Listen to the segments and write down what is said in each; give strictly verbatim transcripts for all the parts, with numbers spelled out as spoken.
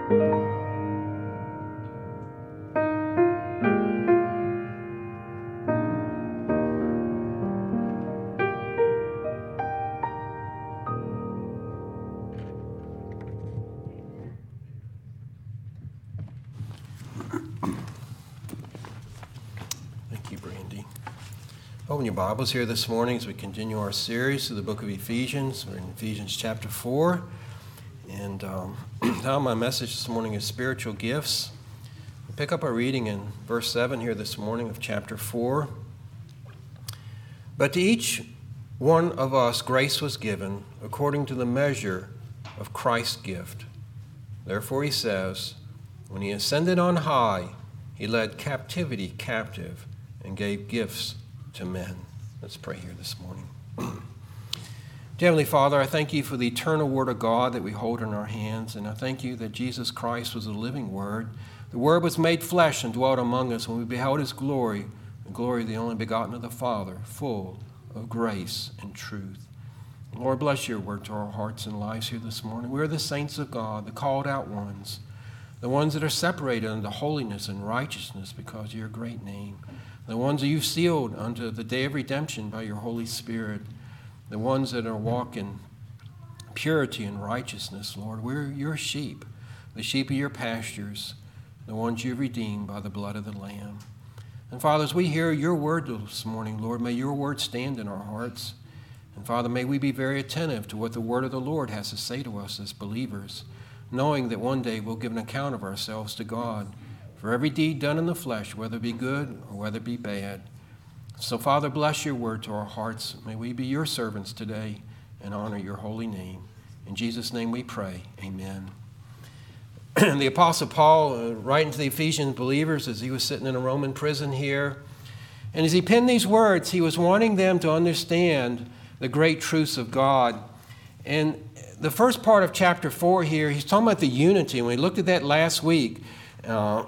Open your Bibles here this morning as we continue our series through the book of Ephesians. We're in Ephesians chapter four. And um, now my message this morning is spiritual gifts. We'll pick up our reading in verse seven here this morning of chapter four. But to each one of us grace was given according to the measure of Christ's gift. Therefore he says, when he ascended on high, he led captivity captive and gave gifts to men. Let's pray here this morning. Dear Heavenly Father, I thank you for the eternal Word of God that we hold in our hands, and I thank you that Jesus Christ was the living Word. The Word was made flesh and dwelt among us when we beheld His glory, the glory of the only begotten of the Father, full of grace and truth. Lord, bless your Word to our hearts and lives here this morning. We are the saints of God, the called out ones, the ones that are separated unto holiness and righteousness because of your great name. The ones that you've sealed unto the day of redemption by your Holy Spirit. The ones that are walking purity and righteousness, Lord. We're your sheep, the sheep of your pastures, the ones you've redeemed by the blood of the Lamb. And Father, as we hear your word this morning, Lord, may your word stand in our hearts. And Father, may we be very attentive to what the word of the Lord has to say to us as believers, knowing that one day we'll give an account of ourselves to God for every deed done in the flesh, whether it be good or whether it be bad. So, Father, bless your word to our hearts. May we be your servants today and honor your holy name. In Jesus' name we pray. Amen. The Apostle Paul, uh, writing to the Ephesian believers as he was sitting in a Roman prison here, and as he penned these words, he was wanting them to understand the great truths of God. And the first part of chapter four here, he's talking about the unity, and we looked at that last week. Uh,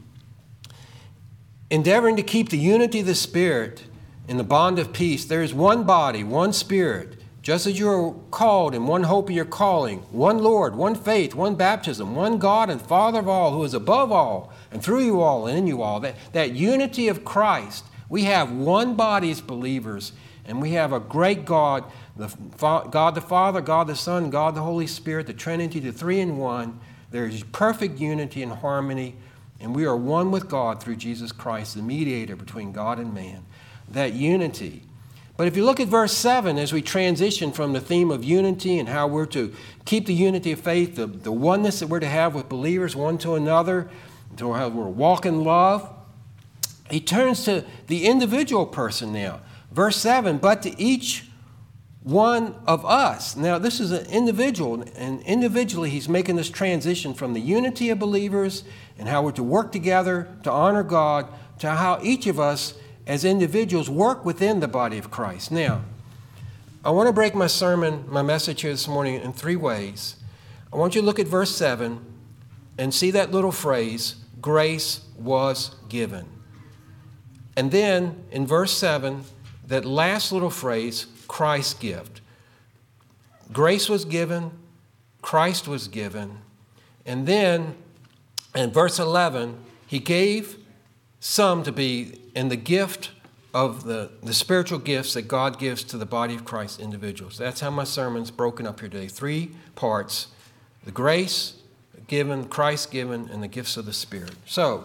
endeavoring to keep the unity of the Spirit in the bond of peace. There is one body, one Spirit, just as you are called in one hope of your calling, one Lord, one faith, one baptism, one God and Father of all, who is above all, and through you all, and in you all. That, that unity of Christ. We have one body as believers, and we have a great God, the God the Father, God the Son, God the Holy Spirit, the Trinity, the three in one. There is perfect unity and harmony, and we are one with God through Jesus Christ, the mediator between God and man. That unity. But if you look at verse seven, as we transition from the theme of unity and how we're to keep the unity of faith, the, the oneness that we're to have with believers one to another, to how we're walk in love, he turns to the individual person now. Verse seven, but to each one of us. Now, this is an individual, and individually he's making this transition from the unity of believers and how we're to work together to honor God to how each of us as individuals work within the body of Christ. Now, I want to break my sermon, my message here this morning in three ways. I want you to look at verse seven and see that little phrase, grace was given. And then in verse seven, that last little phrase, Christ's gift. Grace was given, Christ was given, and then in verse eleven, he gave some to be in the gift of the, the spiritual gifts that God gives to the body of Christ individuals. That's how my sermon's broken up here today. Three parts, the grace given, Christ given, and the gifts of the Spirit. So,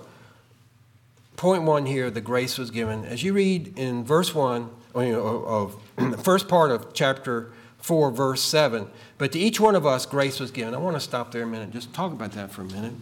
point one here, the grace was given. As you read in verse one, of the first part of chapter four, verse seven, but to each one of us grace was given. I want to stop there a minute, just talk about that for a minute.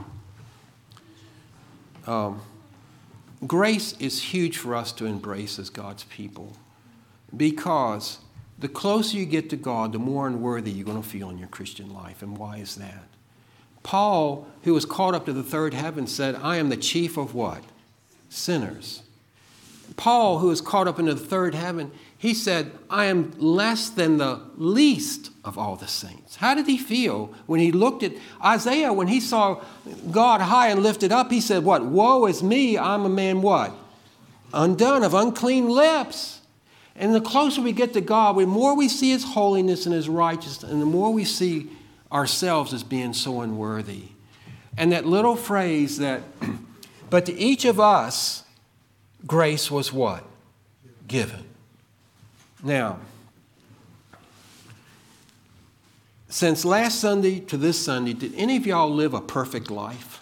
Um, grace is huge for us to embrace as God's people, because the closer you get to God, the more unworthy you're going to feel in your Christian life. And why is that? Paul, who was caught up to the third heaven, said, I am the chief of what? Sinners. Paul, who was caught up into the third heaven, he said, I am less than the least of all the saints. How did he feel when he looked at Isaiah, when he saw God high and lifted up? He said, what? Woe is me, I'm a man what? Undone, of unclean lips. And the closer we get to God, the more we see his holiness and his righteousness, and the more we see ourselves as being so unworthy. And that little phrase that, but to each of us, grace was what? Given. Now, since last Sunday to this Sunday, did any of y'all live a perfect life?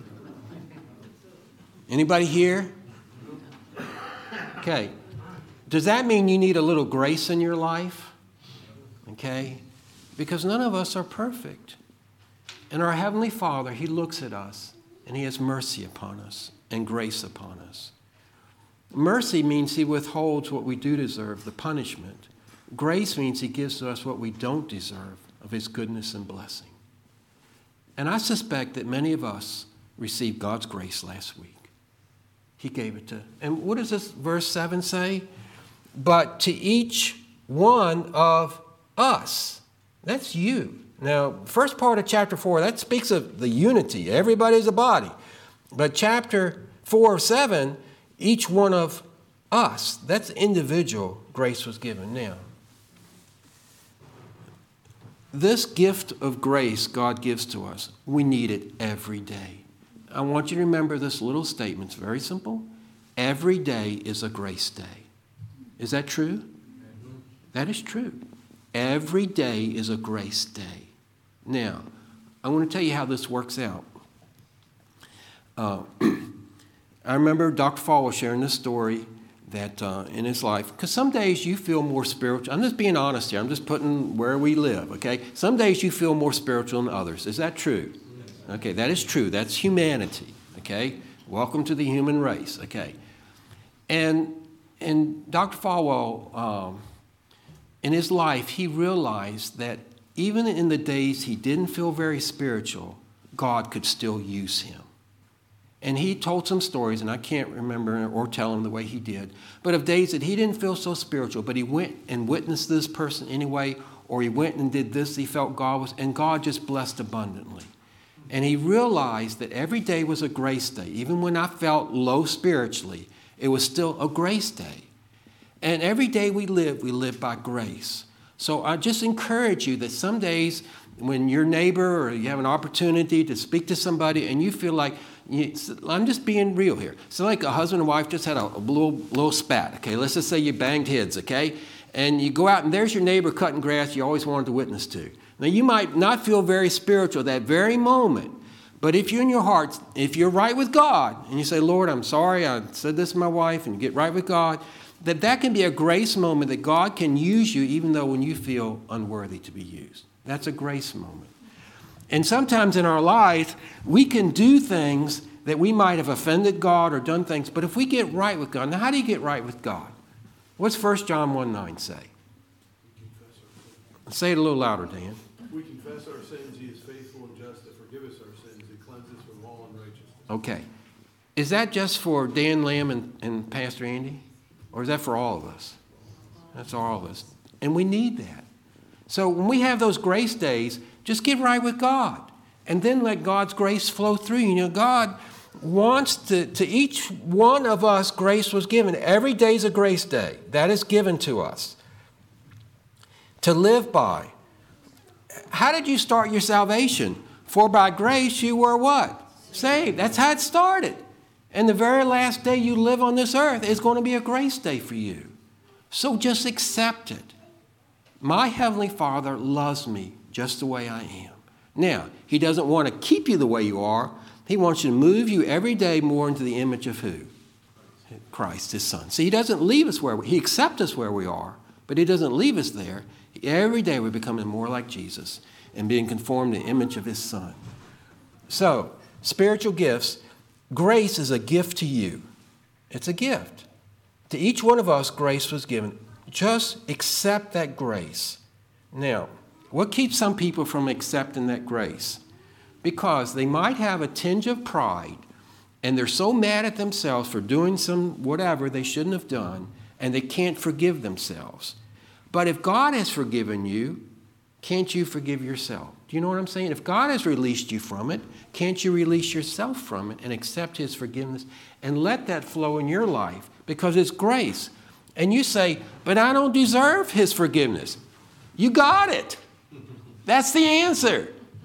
Anybody here? Okay. Does that mean you need a little grace in your life? Okay. Because none of us are perfect. And our Heavenly Father, He looks at us and He has mercy upon us and grace upon us. Mercy means He withholds what we do deserve, the punishment. Grace means He gives to us what we don't deserve of His goodness and blessing. And I suspect that many of us received God's grace last week. He gave it to, and what does this verse seven say? But to each one of us. That's you. Now, first part of chapter four, that speaks of the unity. Everybody's a body. But chapter four of seven, each one of us. That's individual grace was given. Now, this gift of grace God gives to us, we need it every day. I want you to remember this little statement. It's very simple. Every day is a grace day. Is that true? That is true. Every day is a grace day. Now, I want to tell you how this works out. Uh, I remember Doctor Falwell sharing this story that uh, in his life, because some days you feel more spiritual. I'm just being honest here. I'm just putting where we live, okay? Some days you feel more spiritual than others. Is that true? Okay, that is true. That's humanity, okay? Welcome to the human race, okay? And, and Doctor Falwell, um, in his life, he realized that even in the days he didn't feel very spiritual, God could still use him. And he told some stories, and I can't remember or tell them the way he did, but of days that he didn't feel so spiritual, but he went and witnessed this person anyway, or he went and did this, he felt God was, and God just blessed abundantly. And he realized that every day was a grace day. Even when I felt low spiritually, it was still a grace day. And every day we live, we live by grace. So I just encourage you that some days when your neighbor or you have an opportunity to speak to somebody and you feel like, you, I'm just being real here. So like a husband and wife just had a, a little, little spat, okay? Let's just say you banged heads, okay? And you go out and there's your neighbor cutting grass you always wanted to witness to. Now you might not feel very spiritual that very moment, but if you're in your heart, if you're right with God and you say, Lord, I'm sorry, I said this to my wife, and you get right with God, that that can be a grace moment that God can use you even though when you feel unworthy to be used. That's a grace moment. And sometimes in our life, we can do things that we might have offended God or done things, but if we get right with God, now how do you get right with God? What's First John one nine say? Say it a little louder, Dan. We confess our sins, He is faithful and just to forgive us our sins and cleanse us from all unrighteousness. Okay. Is that just for Dan Lamb and, and Pastor Andy? Or is that for all of us? That's all of us. And we need that. So when we have those grace days, just get right with God. And then let God's grace flow through you. You know, God wants to, to each one of us, grace was given. Every day is a grace day. That is given to us to live by. How did you start your salvation? For by grace you were what? Saved. That's how it started. And the very last day you live on this earth is going to be a grace day for you. So just accept it. My Heavenly Father loves me just the way I am. Now, He doesn't want to keep you the way you are. He wants you to move you every day more into the image of who? Christ, His Son. See, He doesn't leave us where we, He accepts us where we are, but He doesn't leave us there. Every day we're becoming more like Jesus and being conformed to the image of His Son. So, spiritual gifts, grace is a gift to you. It's a gift. To each one of us, grace was given. Just accept that grace. Now, what keeps some people from accepting that grace? Because they might have a tinge of pride, and they're so mad at themselves for doing some whatever they shouldn't have done, and they can't forgive themselves. But if God has forgiven you, can't you forgive yourself? Do you know what I'm saying? If God has released you from it, can't you release yourself from it and accept His forgiveness and let that flow in your life? Because it's grace. And you say, but I don't deserve His forgiveness. You got it. That's the answer.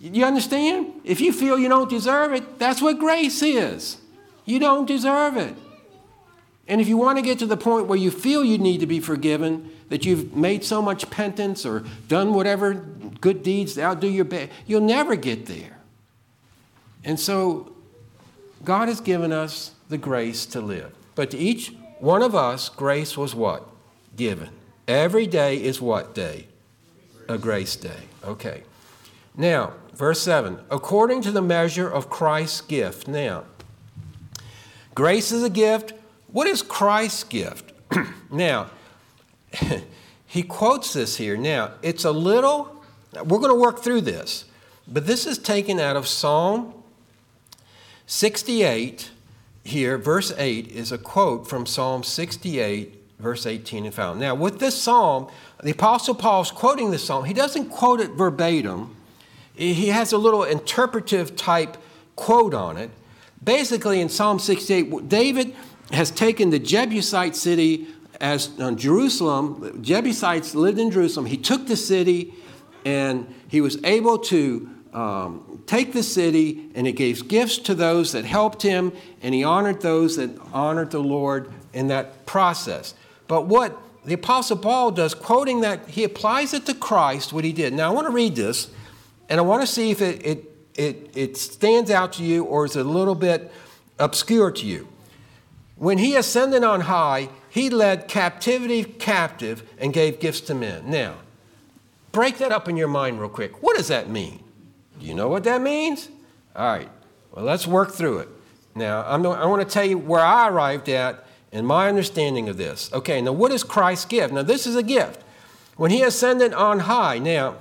You understand? If you feel you don't deserve it, that's what grace is. You don't deserve it. And if you want to get to the point where you feel you need to be forgiven, that you've made so much penance or done whatever good deeds to outdo your bad, you'll never get there. And so God has given us the grace to live. But to each one of us, grace was what? Given. Every day is what day? A grace day. Okay. Now, verse seven. According to the measure of Christ's gift. Now, grace is a gift. What is Christ's gift? Now, he quotes this here. Now, it's a little, we're going to work through this, but this is taken out of Psalm sixty-eight here. Verse eight is a quote from Psalm sixty-eight, verse eighteen and following. Now, with this psalm, the Apostle Paul's quoting this psalm. He doesn't quote it verbatim. He has a little interpretive type quote on it. Basically, in Psalm sixty-eight, David has taken the Jebusite city as uh, Jerusalem. The Jebusites lived in Jerusalem. He took the city, and he was able to um, take the city, and he gave gifts to those that helped him, and he honored those that honored the Lord in that process. But what the Apostle Paul does, quoting that, he applies it to Christ, what he did. Now, I want to read this, and I want to see if it, it, it, it stands out to you or is it a little bit obscure to you. When he ascended on high, he led captivity captive and gave gifts to men. Now, break that up in your mind real quick. What does that mean? Do you know what that means? All right. Well, let's work through it. Now, I'm, I want to tell you where I arrived at in my understanding of this. Okay, now what is Christ's gift? Now, this is a gift. When he ascended on high, now,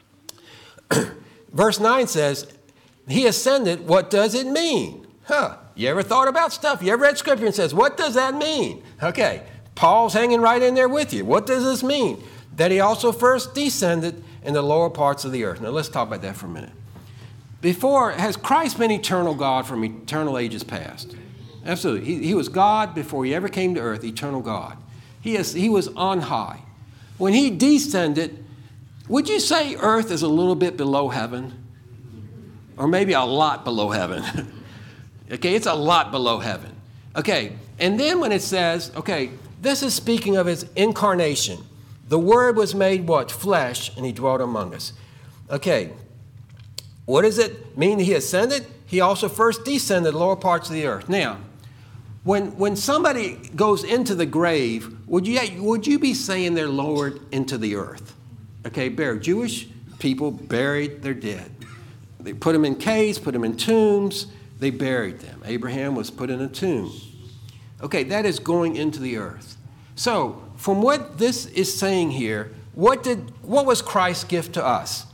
verse nine says, he ascended, what does it mean? Huh. You ever thought about stuff? You ever read Scripture and says, what does that mean? Okay, Paul's hanging right in there with you. What does this mean? That he also first descended in the lower parts of the earth. Now, let's talk about that for a minute. Before, has Christ been eternal God from eternal ages past? Absolutely. He, he was God before he ever came to earth, eternal God. He, is, he was on high. When he descended, would you say earth is a little bit below heaven? Or maybe a lot below heaven? Okay, it's a lot below heaven. Okay, and then when it says, okay, this is speaking of his incarnation. The Word was made what? Flesh, and he dwelt among us. Okay, what does it mean he ascended? He also first descended the lower parts of the earth. Now, when when somebody goes into the grave, would you would you be saying they're lowered into the earth? Okay, buried. Jewish people buried their dead. They put them in caves, put them in tombs. They buried them. Abraham was put in a tomb. Okay, that is going into the earth. So, from what this is saying here, what did what was Christ's gift to us?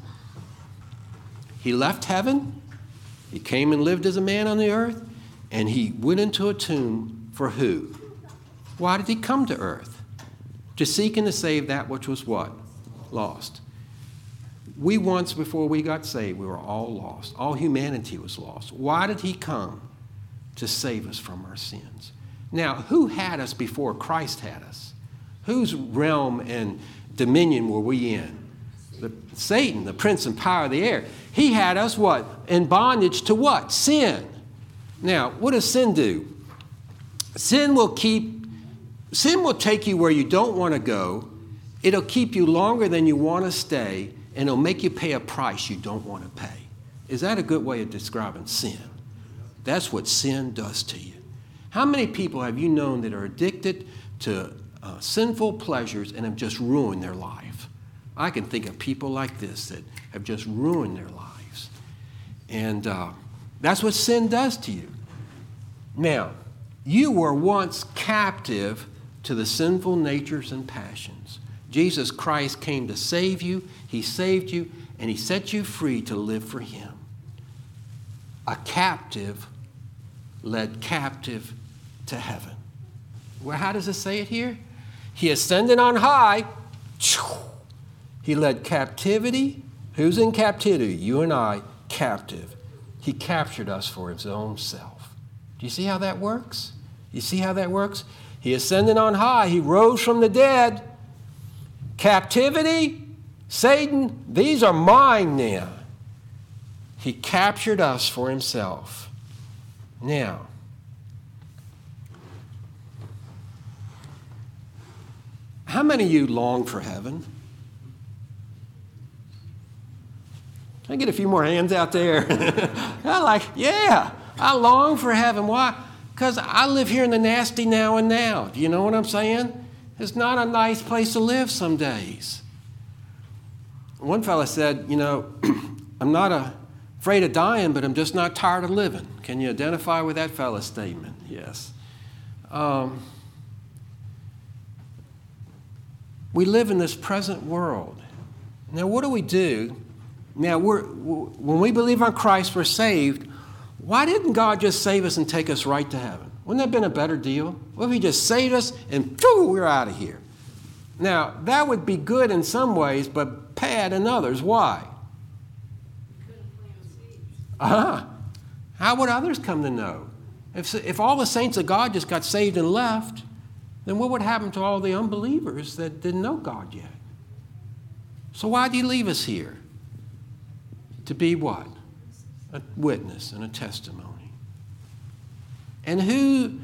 He left heaven. He came and lived as a man on the earth, and he went into a tomb for who? Why did he come to earth? To seek and to save that which was what? Lost. We once, before we got saved, we were all lost. All humanity was lost. Why did he come? To save us from our sins. Now, who had us before Christ had us? Whose realm and dominion were we in? The, Satan, the prince and power of the air. He had us what? In bondage to what? Sin. Now, what does sin do? Sin will keep, sin will take you where you don't want to go. It'll keep you longer than you want to stay. And it'll make you pay a price you don't want to pay. Is that a good way of describing sin? That's what sin does to you. How many people have you known that are addicted to uh, sinful pleasures and have just ruined their life? I can think of people like this that have just ruined their lives. And uh, that's what sin does to you. Now, you were once captive to the sinful natures and passions. Jesus Christ came to save you. He saved you, and he set you free to live for him. A captive led captive to heaven. Well, how does it say it here? He ascended on high. He led captivity. Who's in captivity? You and I, captive. He captured us for his own self. Do you see how that works? You see how that works? He ascended on high. He rose from the dead. Captivity, Satan, these are mine now. He captured us for himself. Now, how many of you long for heaven? Can I get a few more hands out there? I like, yeah, I long for heaven. Why? Because I live here in the nasty now and now. Do you know what I'm saying? It's not a nice place to live some days. One fella said, you know, I'm not a, afraid of dying, but I'm just not tired of living. Can you identify with that fella's statement? Yes. Um, we live in this present world. Now, what do we do? Now, we're, when we believe on Christ, we're saved. Why didn't God just save us and take us right to heaven? Wouldn't that have been a better deal? What if he just saved us and phew, we're out of here? Now, that would be good in some ways, but bad in others. Why? Uh-huh. How would others come to know? If, if all the saints of God just got saved and left, then what would happen to all the unbelievers that didn't know God yet? So why did he leave us here? To be what? A witness and a testimony. And who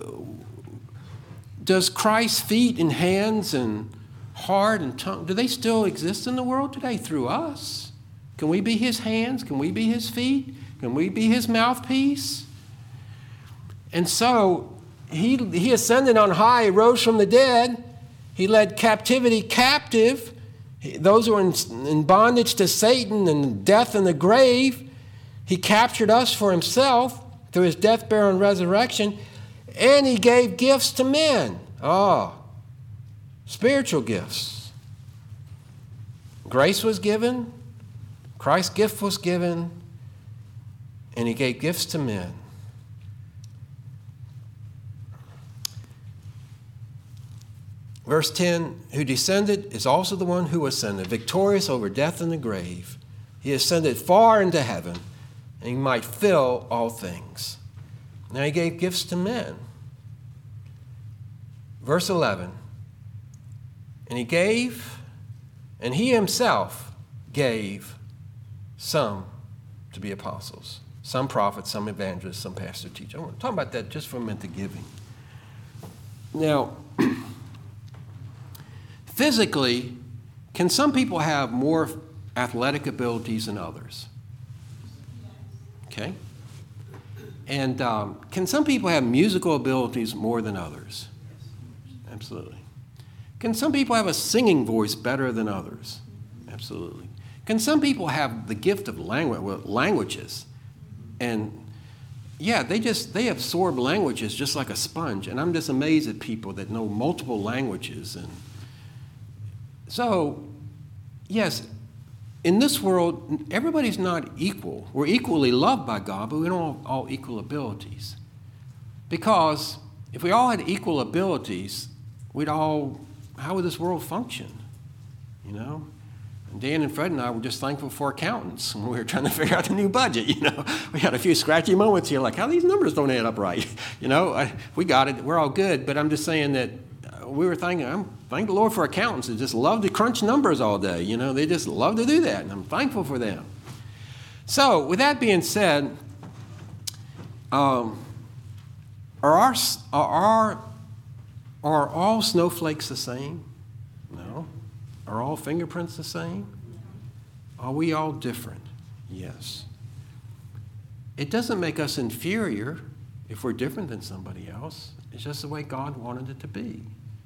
does Christ's feet and hands and heart and tongue, do they still exist in the world today through us? Can we be his hands? Can we be his feet? Can we be his mouthpiece? And so he, he ascended on high, he rose from the dead. He led captivity captive. Those who are in, in bondage to Satan and death and the grave. He captured us for himself through his death, burial, and resurrection. And he gave gifts to men. Oh, spiritual gifts. Grace was given. Christ's gift was given. And he gave gifts to men. Verse ten, who descended is also the one who ascended, victorious over death and the grave. He ascended far into heaven, and he might fill all things. Now he gave gifts to men. Verse eleven, and he gave, and he himself gave some to be apostles, some prophets, some evangelists, some pastor teachers. I want to talk about that just for a minute, the giving. Now, physically, can some people have more athletic abilities than others? Okay. And um, can some people have musical abilities more than others? Absolutely. Can some people have a singing voice better than others? Absolutely. Can some people have the gift of language, languages? And yeah, they just, they absorb languages just like a sponge. And I'm just amazed at people that know multiple languages. And so, yes, in this world, everybody's not equal. We're equally loved by God, but we don't have all equal abilities. Because if we all had equal abilities, we'd all, how would this world function? You know? And Dan and Fred and I were just thankful for accountants when we were trying to figure out the new budget, you know? We had a few scratchy moments here, like, how these numbers don't add up right? You know, I, we got it, we're all good, but I'm just saying that we were thanking, I'm thank the Lord for accountants that just love to crunch numbers all day. You know, they just love to do that, and I'm thankful for them. So, with that being said, um, are our are our are all snowflakes the same? No. Are all fingerprints the same? Are we all different? Yes. It doesn't make us inferior if we're different than somebody else. It's just the way God wanted it to be.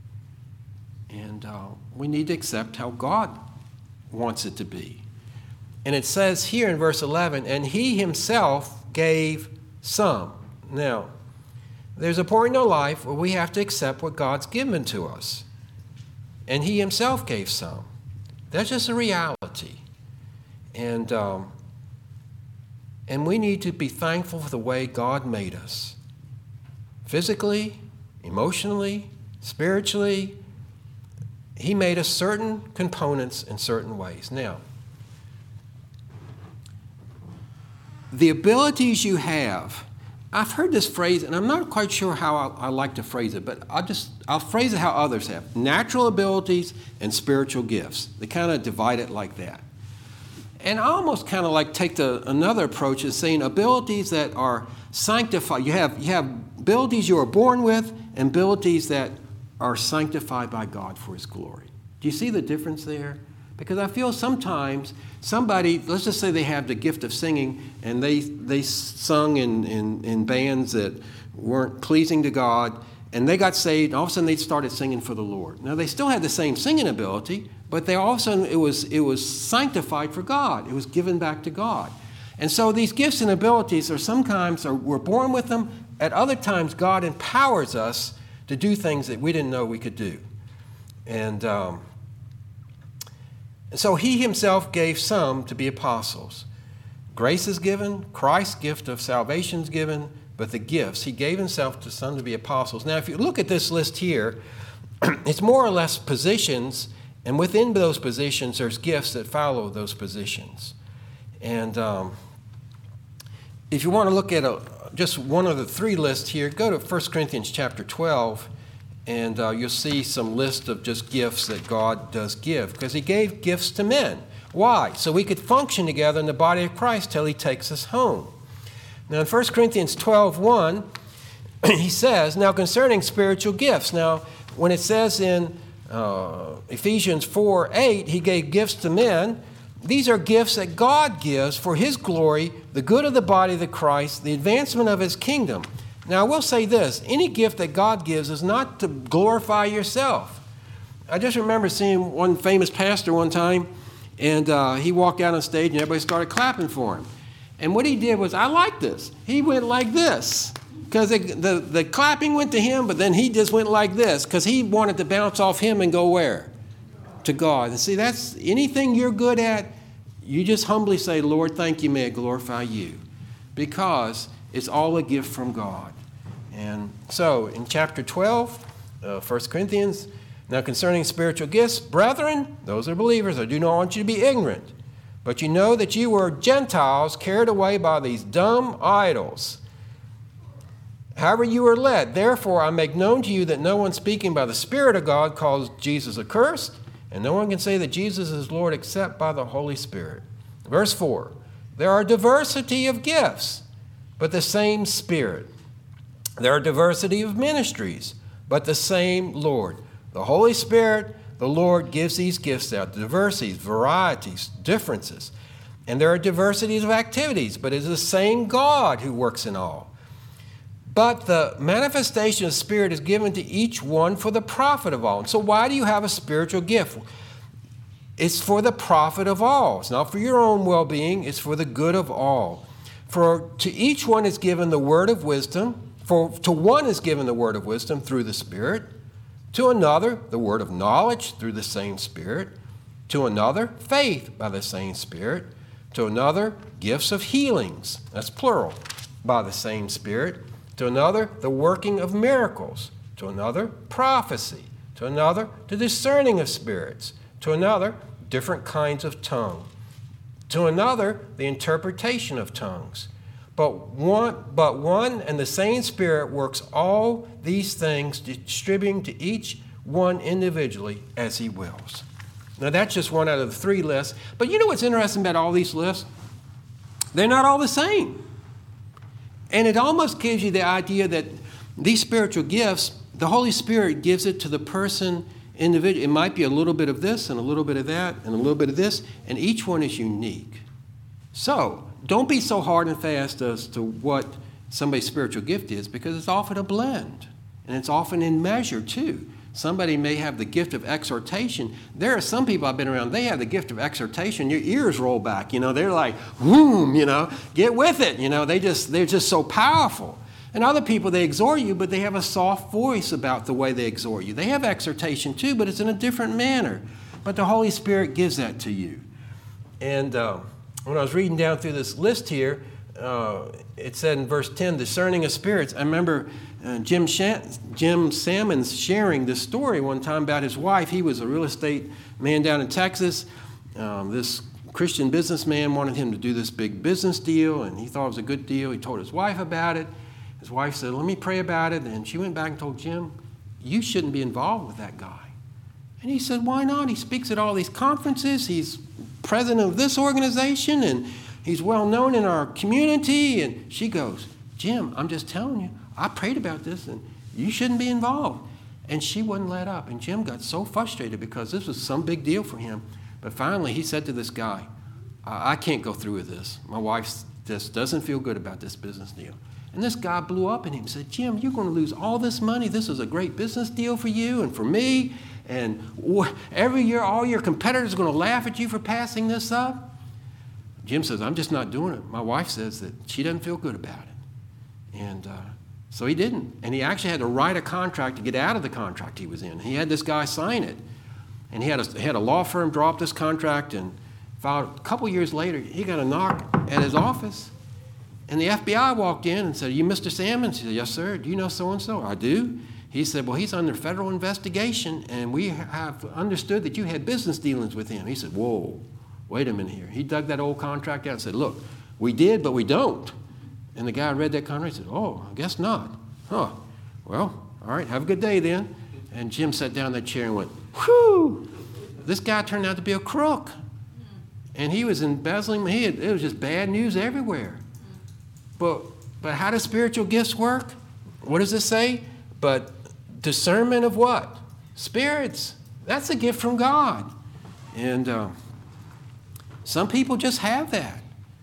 And uh, we need to accept how God wants it to be. And it says here in verse eleven, and he himself gave some. Now, there's a point in our life where we have to accept what God's given to us. And he himself gave some. That's just a reality. And, um, and we need to be thankful for the way God made us. Physically, emotionally, spiritually, he made us certain components in certain ways. Now, the abilities you have, I've heard this phrase, and I'm not quite sure how I, I like to phrase it, but I'll just, I'll phrase it how others have. Natural abilities and spiritual gifts. They kind of divide it like that. And I almost kind of like take the another approach and saying abilities that are sanctified. You have, you have abilities you are born with and abilities that are sanctified by God for His glory. Do you see the difference there? Because I feel sometimes somebody, let's just say they have the gift of singing and they, they sung in, in, in bands that weren't pleasing to God, and they got saved, and all of a sudden they started singing for the Lord. Now, they still had the same singing ability, but they all of a sudden, it was, it was sanctified for God. It was given back to God. And so these gifts and abilities are sometimes, are, we're born with them. At other times, God empowers us to do things that we didn't know we could do. And um, so He Himself gave some to be apostles. Grace is given, Christ's gift of salvation is given, but the gifts, He gave Himself to some to be apostles. Now, if you look at this list here, it's more or less positions, and within those positions, there's gifts that follow those positions. And um, if you want to look at a, just one of the three lists here, go to First Corinthians chapter twelve, and uh, you'll see some list of just gifts that God does give, because He gave gifts to men. Why? So we could function together in the body of Christ till He takes us home. Now in First Corinthians twelve one, he says, now concerning spiritual gifts. Now when it says in uh, Ephesians four eight, He gave gifts to men, these are gifts that God gives for His glory, the good of the body of the Christ, the advancement of His kingdom. Now, I will say this, any gift that God gives is not to glorify yourself. I just remember seeing one famous pastor one time, and uh, he walked out on stage, and everybody started clapping for him. And what he did was, I like this. He went like this, because the, the, the clapping went to him, but then he just went like this, because he wanted to bounce off him and go where? To God. And see, that's anything you're good at, you just humbly say, Lord, thank you, may I glorify you, because it's all a gift from God. And so in chapter twelve, uh, First Corinthians, now concerning spiritual gifts, brethren, those are believers, I do not want you to be ignorant, but you know that you were Gentiles carried away by these dumb idols. However you were led, therefore I make known to you that no one speaking by the Spirit of God calls Jesus accursed, and no one can say that Jesus is Lord except by the Holy Spirit. Verse four, there are diversity of gifts, but the same Spirit. There are diversity of ministries, but the same Lord. The Holy Spirit, the Lord, gives these gifts out. Diversities, varieties, differences. And there are diversities of activities, but it is the same God who works in all. But the manifestation of the Spirit is given to each one for the profit of all. And so why do you have a spiritual gift? It's for the profit of all. It's not for your own well-being. It's for the good of all. For to each one is given the word of wisdom. For to one is given the word of wisdom through the Spirit. To another, the word of knowledge through the same Spirit. To another, faith by the same Spirit. To another, gifts of healings. That's plural. By the same Spirit. To another, the working of miracles. To another, prophecy. To another, the discerning of spirits. To another, different kinds of tongue. To another, the interpretation of tongues. But one, but one and the same Spirit works all these things, distributing to each one individually as He wills. Now, that's just one out of the three lists. But you know what's interesting about all these lists? They're not all the same. And it almost gives you the idea that these spiritual gifts, the Holy Spirit gives it to the person individually. It might be a little bit of this and a little bit of that and a little bit of this, and each one is unique. So, don't be so hard and fast as to what somebody's spiritual gift is, because it's often a blend, and it's often in measure too. Somebody may have the gift of exhortation. There are some people I've been around, they have the gift of exhortation. Your ears roll back, you know, they're like, whoom, you know, get with it, you know, they just, they're just so powerful. And other people, they exhort you, but they have a soft voice about the way they exhort you. They have exhortation too, but it's in a different manner. But the Holy Spirit gives that to you. And uh, when I was reading down through this list here, uh, it said in verse ten, discerning of spirits. I remember uh, Jim, Shan- Jim Sammons sharing this story one time about his wife. He was a real estate man down in Texas. Um, this Christian businessman wanted him to do this big business deal, and he thought it was a good deal. He told his wife about it. His wife said, let me pray about it. And she went back and told Jim, you shouldn't be involved with that guy. And he said, why not? He speaks at all these conferences. He's president of this organization, and he's well known in our community. And she goes, Jim, I'm just telling you, I prayed about this, and you shouldn't be involved. And she wouldn't let up. And Jim got so frustrated because this was some big deal for him. But finally, he said to this guy, I, I can't go through with this. My wife just doesn't feel good about this business deal. And this guy blew up at him and said, Jim, you're going to lose all this money. This is a great business deal for you and for me. And every year, all your competitors are going to laugh at you for passing this up. Jim says, I'm just not doing it. My wife says that she doesn't feel good about it. And uh, so he didn't. And he actually had to write a contract to get out of the contract he was in. He had this guy sign it. And he had a, he had a law firm draw up this contract, and filed, a couple years later, he got a knock at his office. And the F B I walked in and said, are you Mister Sammons? He said, yes, sir. Do you know so-and-so? I do. He said, well, he's under federal investigation, and we have understood that you had business dealings with him. He said, whoa, wait a minute here. He dug that old contract out and said, look, we did, but we don't. And the guy read that contract and said, oh, I guess not. Huh. Well, all right, have a good day then. And Jim sat down in that chair and went, whew, this guy turned out to be a crook. And he was embezzling. He had, it was just bad news everywhere. But, but how do spiritual gifts work? What does it say? But discernment of what? Spirits. That's a gift from God. And uh, some people just have that.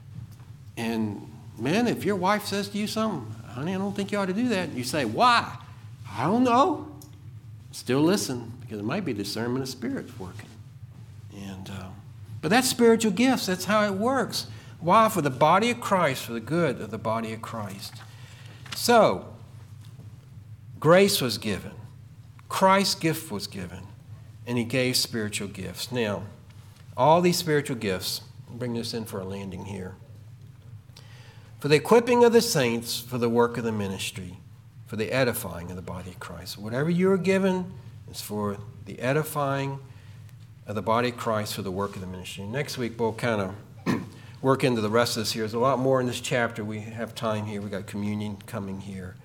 And man, if your wife says to you something, honey, I don't think you ought to do that. You say, why? I don't know. Still listen, because it might be discernment of spirits working. And uh, but that's spiritual gifts. That's how it works. Why? For the body of Christ, for the good of the body of Christ. So, grace was given. Christ's gift was given. And he gave spiritual gifts. Now, all these spiritual gifts, I'll bring this in for a landing here. For the equipping of the saints, for the work of the ministry, for the edifying of the body of Christ. Whatever you are given is for the edifying of the body of Christ, for the work of the ministry. Next week, we'll kind of work into the rest of this here. There's a lot more in this chapter. We have time here. We've got communion coming here.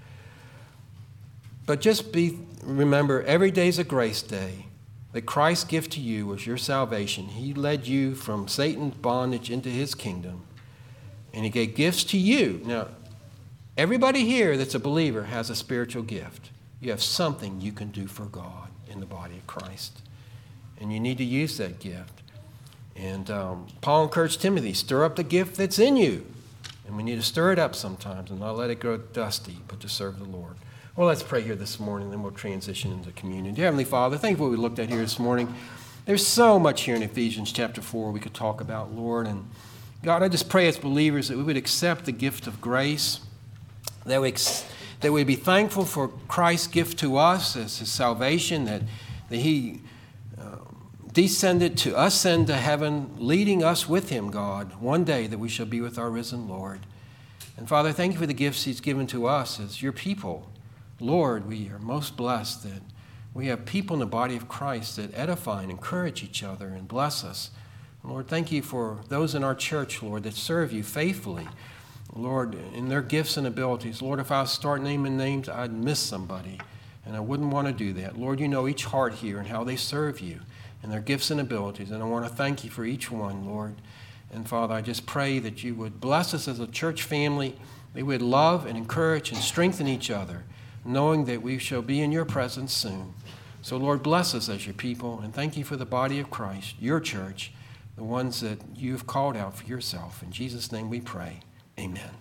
But just be remember, every day is a grace day. That Christ's gift to you was your salvation. He led you from Satan's bondage into his kingdom. And he gave gifts to you. Now, everybody here that's a believer has a spiritual gift. You have something you can do for God in the body of Christ. And you need to use that gift. And um, Paul encouraged Timothy, stir up the gift that's in you. And we need to stir it up sometimes and not let it grow dusty, but to serve the Lord. Well, let's pray here this morning, then we'll transition into communion. Dear Heavenly Father, thank you for what we looked at here this morning. There's so much here in Ephesians chapter four we could talk about, Lord. And God, I just pray as believers that we would accept the gift of grace, that we, that we'd be thankful for Christ's gift to us as his salvation, that, that he uh, descended to ascend to heaven, leading us with him, God, one day that we shall be with our risen Lord. And Father, thank you for the gifts he's given to us as your people. Lord, we are most blessed that we have people in the body of Christ that edify and encourage each other and bless us. Lord, thank you for those in our church, Lord, that serve you faithfully. Lord, in their gifts and abilities. Lord, if I start naming names, I'd miss somebody, and I wouldn't want to do that. Lord, you know each heart here and how they serve you and their gifts and abilities, and I want to thank you for each one, Lord. And Father, I just pray that you would bless us as a church family, that we would love and encourage and strengthen each other, knowing that we shall be in your presence soon. So, Lord, bless us as your people, and thank you for the body of Christ, your church, the ones that you've called out for yourself. In Jesus' name we pray. Amen.